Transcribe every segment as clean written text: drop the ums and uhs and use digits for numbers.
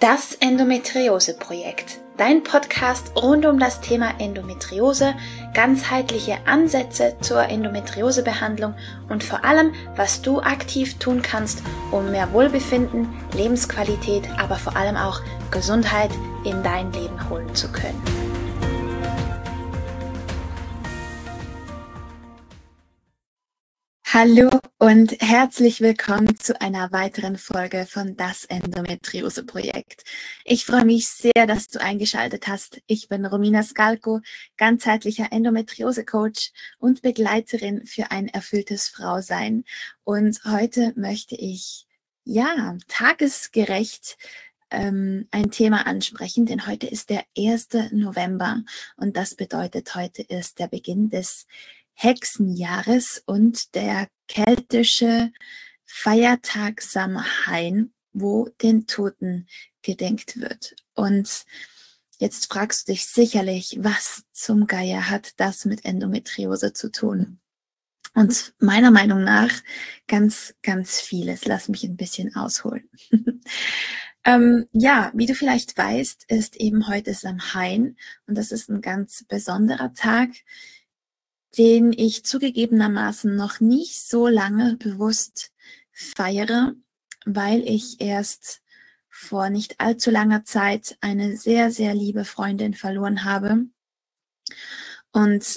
Das Endometriose-Projekt, dein Podcast rund um das Thema Endometriose, ganzheitliche Ansätze zur Endometriosebehandlung und vor allem, was du aktiv tun kannst, um mehr Wohlbefinden, Lebensqualität, aber vor allem auch Gesundheit in dein Leben holen zu können. Hallo und herzlich willkommen zu einer weiteren Folge von Das Endometriose-Projekt. Ich freue mich sehr, dass du eingeschaltet hast. Ich bin Romina Skalko, ganzheitlicher Endometriose-Coach und Begleiterin für ein erfülltes Frausein. Und heute möchte ich, tagesgerecht ein Thema ansprechen, denn heute ist der 1. November und das bedeutet, heute ist der Beginn des Hexenjahres und der keltische Feiertag Samhain, wo den Toten gedenkt wird. Und jetzt fragst du dich sicherlich, was zum Geier hat das mit Endometriose zu tun? Und meiner Meinung nach ganz, ganz vieles. Lass mich ein bisschen ausholen. Wie du vielleicht weißt, ist eben heute Samhain und das ist ein ganz besonderer Tag, den ich zugegebenermaßen noch nicht so lange bewusst feiere, weil ich erst vor nicht allzu langer Zeit eine sehr, sehr liebe Freundin verloren habe. Und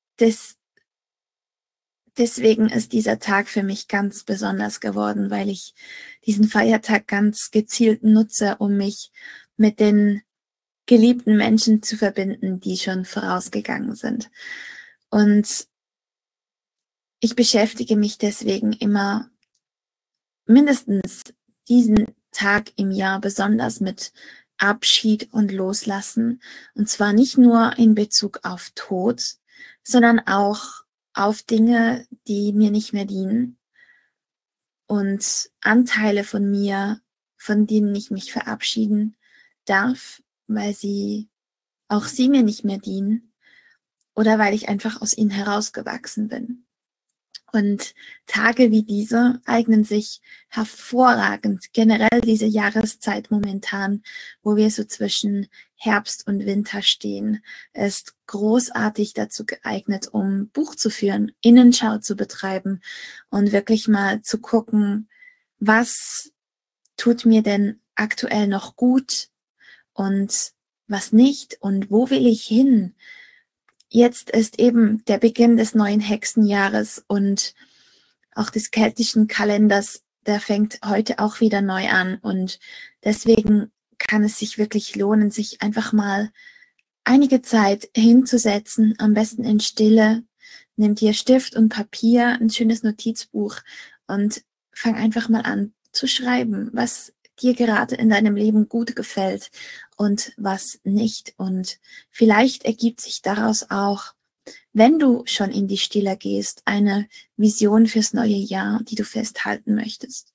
deswegen ist dieser Tag für mich ganz besonders geworden, weil ich diesen Feiertag ganz gezielt nutze, um mich mit den geliebten Menschen zu verbinden, die schon vorausgegangen sind. Und ich beschäftige mich deswegen immer mindestens diesen Tag im Jahr besonders mit Abschied und Loslassen. Und zwar nicht nur in Bezug auf Tod, sondern auch auf Dinge, die mir nicht mehr dienen und Anteile von mir, von denen ich mich verabschieden darf, weil auch sie mir nicht mehr dienen oder weil ich einfach aus ihnen herausgewachsen bin. Und Tage wie diese eignen sich hervorragend, generell diese Jahreszeit momentan, wo wir so zwischen Herbst und Winter stehen, ist großartig dazu geeignet, um Buch zu führen, Innenschau zu betreiben und wirklich mal zu gucken, was tut mir denn aktuell noch gut und was nicht und wo will ich hin? Jetzt ist eben der Beginn des neuen Hexenjahres und auch des keltischen Kalenders, der fängt heute auch wieder neu an. Und deswegen kann es sich wirklich lohnen, sich einfach mal einige Zeit hinzusetzen, am besten in Stille. Nimm dir Stift und Papier, ein schönes Notizbuch und fang einfach mal an zu schreiben, was dir gerade in deinem Leben gut gefällt und was nicht. Und vielleicht ergibt sich daraus auch, wenn du schon in die Stille gehst, eine Vision fürs neue Jahr, die du festhalten möchtest.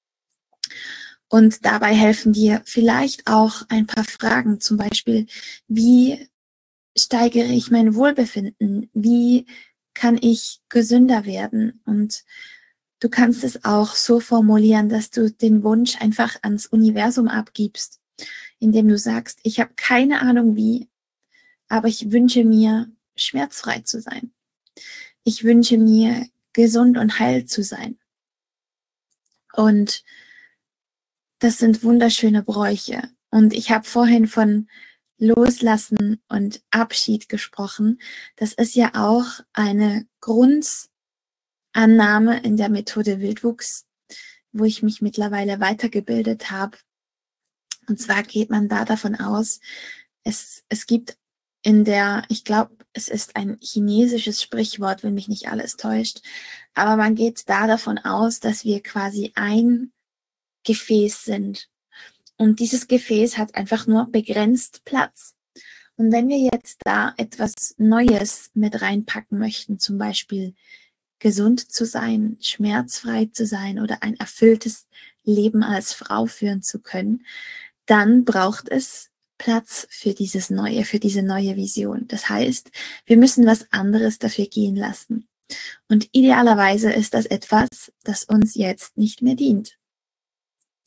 Und dabei helfen dir vielleicht auch ein paar Fragen, zum Beispiel, wie steigere ich mein Wohlbefinden? Wie kann ich gesünder werden? Und du kannst es auch so formulieren, dass du den Wunsch einfach ans Universum abgibst, indem du sagst, ich habe keine Ahnung wie, aber ich wünsche mir, schmerzfrei zu sein. Ich wünsche mir, gesund und heil zu sein. Und das sind wunderschöne Bräuche. Und ich habe vorhin von Loslassen und Abschied gesprochen. Das ist ja auch eine Grundannahme in der Methode Wildwuchs, wo ich mich mittlerweile weitergebildet habe. Und zwar geht man da davon aus, es gibt ich glaube, es ist ein chinesisches Sprichwort, wenn mich nicht alles täuscht, aber man geht da davon aus, dass wir quasi ein Gefäß sind. Und dieses Gefäß hat einfach nur begrenzt Platz. Und wenn wir jetzt da etwas Neues mit reinpacken möchten, zum Beispiel gesund zu sein, schmerzfrei zu sein oder ein erfülltes Leben als Frau führen zu können, dann braucht es Platz für diese neue Vision. Das heißt, wir müssen was anderes dafür gehen lassen. Und idealerweise ist das etwas, das uns jetzt nicht mehr dient.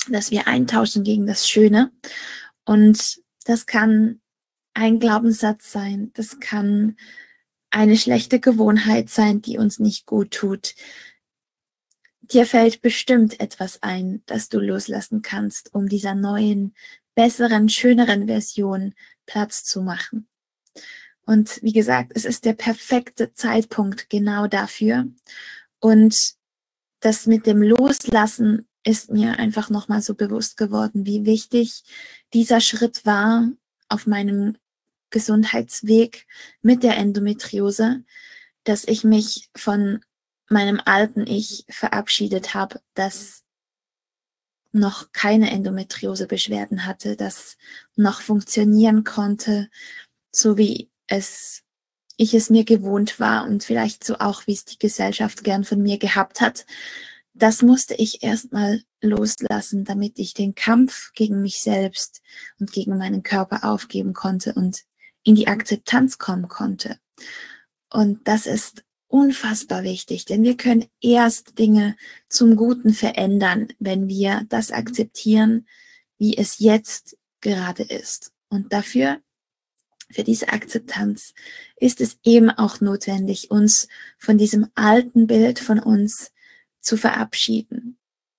dass wir eintauschen gegen das Schöne. Und das kann ein Glaubenssatz sein, das kann eine schlechte Gewohnheit sein, die uns nicht gut tut. Dir fällt bestimmt etwas ein, das du loslassen kannst, um dieser neuen, besseren, schöneren Version Platz zu machen. Und wie gesagt, es ist der perfekte Zeitpunkt genau dafür. Und das mit dem Loslassen ist mir einfach nochmal so bewusst geworden, wie wichtig dieser Schritt war auf meinem Gesundheitsweg mit der Endometriose, dass ich mich von meinem alten Ich verabschiedet habe, das noch keine Endometriose-Beschwerden hatte, das noch funktionieren konnte, so wie ich es mir gewohnt war und vielleicht so auch, wie es die Gesellschaft gern von mir gehabt hat. Das musste ich erstmal loslassen, damit ich den Kampf gegen mich selbst und gegen meinen Körper aufgeben konnte und in die Akzeptanz kommen konnte. Und das ist unfassbar wichtig, denn wir können erst Dinge zum Guten verändern, wenn wir das akzeptieren, wie es jetzt gerade ist. Und dafür, für diese Akzeptanz, ist es eben auch notwendig, uns von diesem alten Bild von uns zu verabschieden.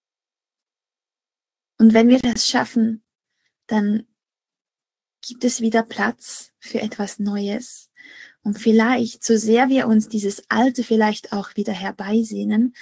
Und wenn wir das schaffen, dann gibt es wieder Platz für etwas Neues. Und vielleicht, so sehr wir uns dieses Alte vielleicht auch wieder herbeisehnen,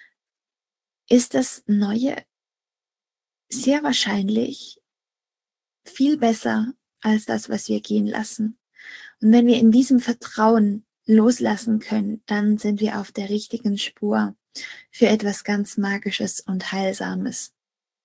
ist das Neue sehr wahrscheinlich viel besser als das, was wir gehen lassen. Und wenn wir in diesem Vertrauen loslassen können, dann sind wir auf der richtigen Spur für etwas ganz Magisches und Heilsames.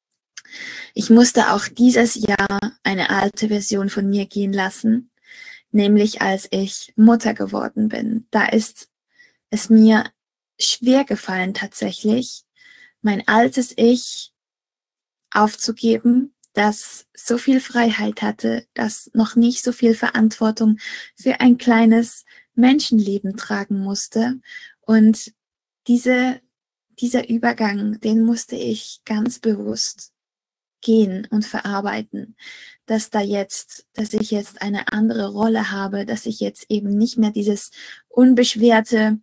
Ich musste auch dieses Jahr eine alte Version von mir gehen lassen, nämlich als ich Mutter geworden bin. Da ist es mir schwer gefallen tatsächlich, mein altes Ich aufzugeben, das so viel Freiheit hatte, das noch nicht so viel Verantwortung für ein kleines Menschenleben tragen musste. Und dieser Übergang, den musste ich ganz bewusst gehen und verarbeiten, dass ich jetzt eine andere Rolle habe, dass ich jetzt eben nicht mehr dieses unbeschwerte,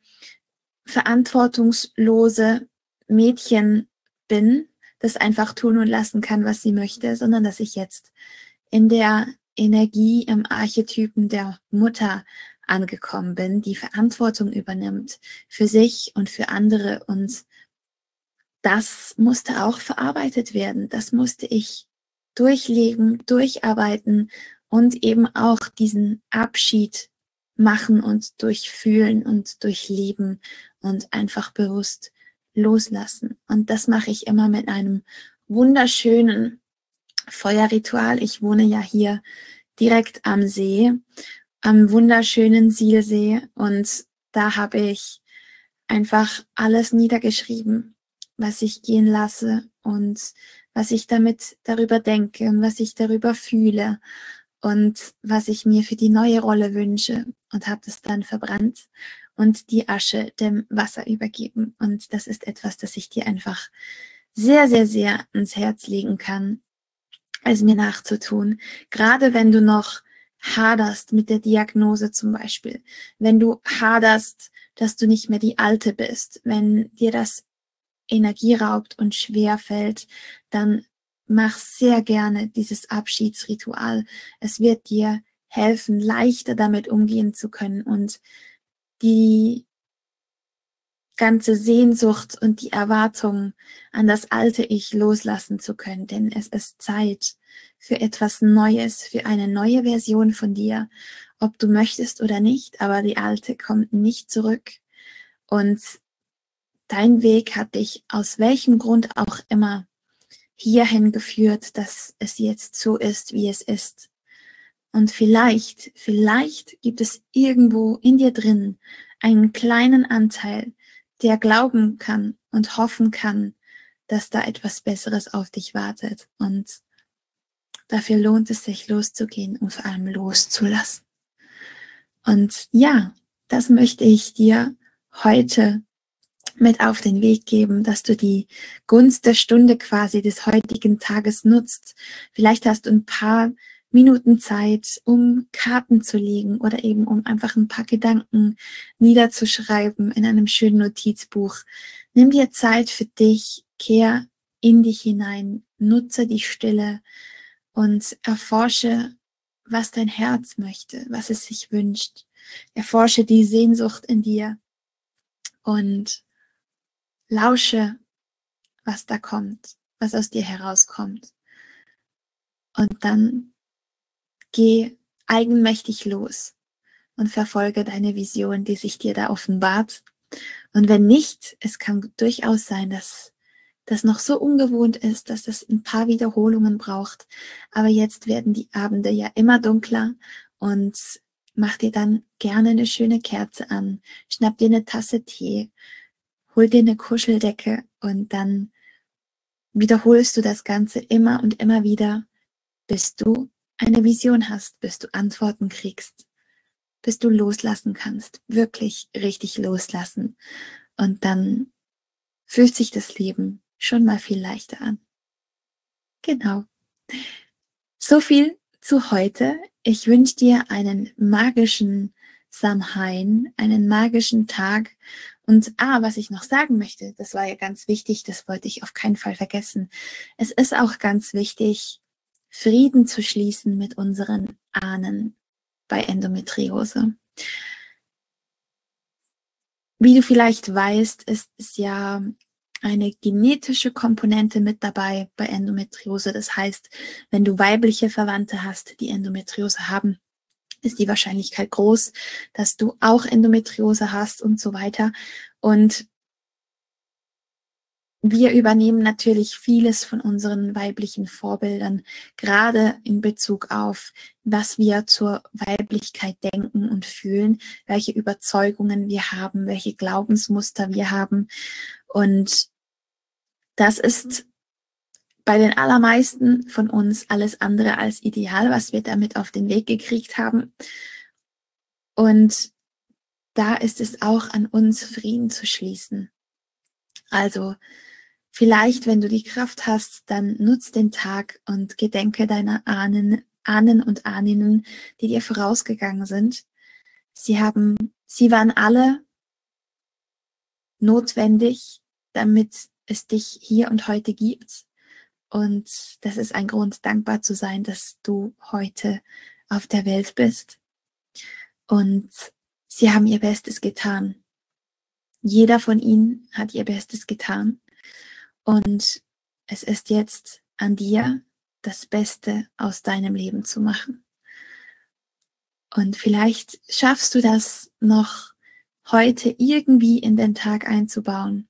verantwortungslose Mädchen bin, das einfach tun und lassen kann, was sie möchte, sondern dass ich jetzt in der Energie im Archetypen der Mutter angekommen bin, die Verantwortung übernimmt für sich und für andere. Und das musste auch verarbeitet werden. Das musste ich durchleben, durcharbeiten und eben auch diesen Abschied machen und durchfühlen und durchleben und einfach bewusst loslassen. Und das mache ich immer mit einem wunderschönen Feuerritual. Ich wohne ja hier direkt am See, am wunderschönen Sihlsee, und da habe ich einfach alles niedergeschrieben, was ich gehen lasse und was ich damit darüber denke und was ich darüber fühle und was ich mir für die neue Rolle wünsche, und habe das dann verbrannt und die Asche dem Wasser übergeben. Und das ist etwas, das ich dir einfach sehr, sehr, sehr ans Herz legen kann, es mir nachzutun. Gerade wenn du noch haderst mit der Diagnose zum Beispiel, wenn du haderst, dass du nicht mehr die Alte bist, wenn dir das Energie raubt und schwer fällt, dann mach sehr gerne dieses Abschiedsritual. Es wird dir helfen, leichter damit umgehen zu können und die ganze Sehnsucht und die Erwartung an das alte Ich loslassen zu können, denn es ist Zeit für etwas Neues, für eine neue Version von dir, ob du möchtest oder nicht, aber die alte kommt nicht zurück, und dein Weg hat dich aus welchem Grund auch immer hierhin geführt, dass es jetzt so ist, wie es ist. Und vielleicht gibt es irgendwo in dir drin einen kleinen Anteil, der glauben kann und hoffen kann, dass da etwas Besseres auf dich wartet. Und dafür lohnt es sich, loszugehen und vor allem loszulassen. Und ja, das möchte ich dir heute mit auf den Weg geben, dass du die Gunst der Stunde quasi des heutigen Tages nutzt. Vielleicht hast du ein paar Minuten Zeit, um Karten zu legen oder eben um einfach ein paar Gedanken niederzuschreiben in einem schönen Notizbuch. Nimm dir Zeit für dich, kehr in dich hinein, nutze die Stille und erforsche, was dein Herz möchte, was es sich wünscht. Erforsche die Sehnsucht in dir und lausche, was da kommt, was aus dir herauskommt. Und dann geh eigenmächtig los und verfolge deine Vision, die sich dir da offenbart. Und wenn nicht, es kann durchaus sein, dass das noch so ungewohnt ist, dass das ein paar Wiederholungen braucht. Aber jetzt werden die Abende ja immer dunkler und mach dir dann gerne eine schöne Kerze an, schnapp dir eine Tasse Tee, hol dir eine Kuscheldecke und dann wiederholst du das Ganze immer und immer wieder, bis du eine Vision hast, bis du Antworten kriegst, bis du loslassen kannst, wirklich richtig loslassen. Und dann fühlt sich das Leben schon mal viel leichter an. Genau. So viel zu heute. Ich wünsche dir einen magischen Samhain, einen magischen Tag. Und was ich noch sagen möchte, das war ja ganz wichtig, das wollte ich auf keinen Fall vergessen. Es ist auch ganz wichtig, Frieden zu schließen mit unseren Ahnen bei Endometriose. Wie du vielleicht weißt, ist es ja eine genetische Komponente mit dabei bei Endometriose. Das heißt, wenn du weibliche Verwandte hast, die Endometriose haben, ist die Wahrscheinlichkeit groß, dass du auch Endometriose hast und so weiter. Und wir übernehmen natürlich vieles von unseren weiblichen Vorbildern, gerade in Bezug auf, was wir zur Weiblichkeit denken und fühlen, welche Überzeugungen wir haben, welche Glaubensmuster wir haben. Und das ist bei den allermeisten von uns alles andere als ideal, was wir damit auf den Weg gekriegt haben. Und da ist es auch an uns, Frieden zu schließen. Also vielleicht, wenn du die Kraft hast, dann nutz den Tag und gedenke deiner Ahnen und Ahninnen, die dir vorausgegangen sind. Sie waren alle notwendig, damit es dich hier und heute gibt. Und das ist ein Grund, dankbar zu sein, dass du heute auf der Welt bist. Und sie haben ihr Bestes getan. Jeder von ihnen hat ihr Bestes getan. Und es ist jetzt an dir, das Beste aus deinem Leben zu machen. Und vielleicht schaffst du das noch heute irgendwie in den Tag einzubauen.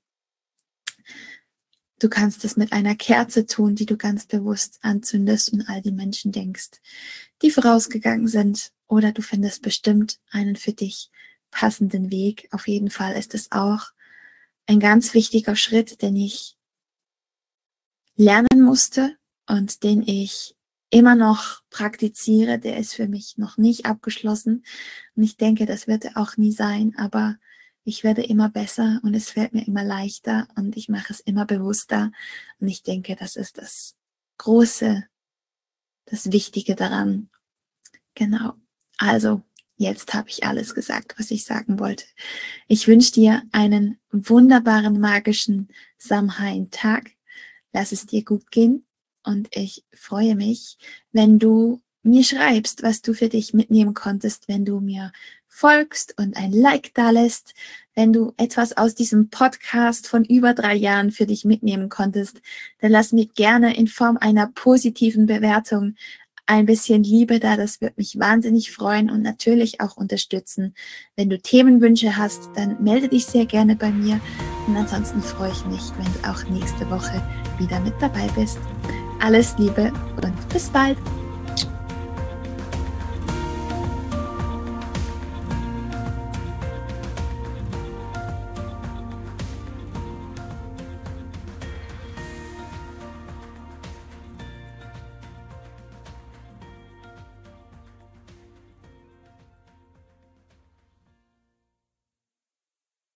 Du kannst es mit einer Kerze tun, die du ganz bewusst anzündest und all die Menschen denkst, die vorausgegangen sind. Oder du findest bestimmt einen für dich passenden Weg. Auf jeden Fall ist es auch ein ganz wichtiger Schritt, den ich lernen musste und den ich immer noch praktiziere. Der ist für mich noch nicht abgeschlossen. Und ich denke, das wird er auch nie sein, aber ich werde immer besser und es fällt mir immer leichter und ich mache es immer bewusster. Und ich denke, das ist das Große, das Wichtige daran. Genau. Also, jetzt habe ich alles gesagt, was ich sagen wollte. Ich wünsche dir einen wunderbaren, magischen Samhain-Tag. Lass es dir gut gehen und ich freue mich, wenn du mir schreibst, was du für dich mitnehmen konntest, wenn du mir folgst und ein Like da lässt, wenn du etwas aus diesem Podcast von über 3 Jahren für dich mitnehmen konntest, dann lass mir gerne in Form einer positiven Bewertung ein bisschen Liebe da, das wird mich wahnsinnig freuen und natürlich auch unterstützen. Wenn du Themenwünsche hast, dann melde dich sehr gerne bei mir und ansonsten freue ich mich, wenn du auch nächste Woche wieder mit dabei bist. Alles Liebe und bis bald!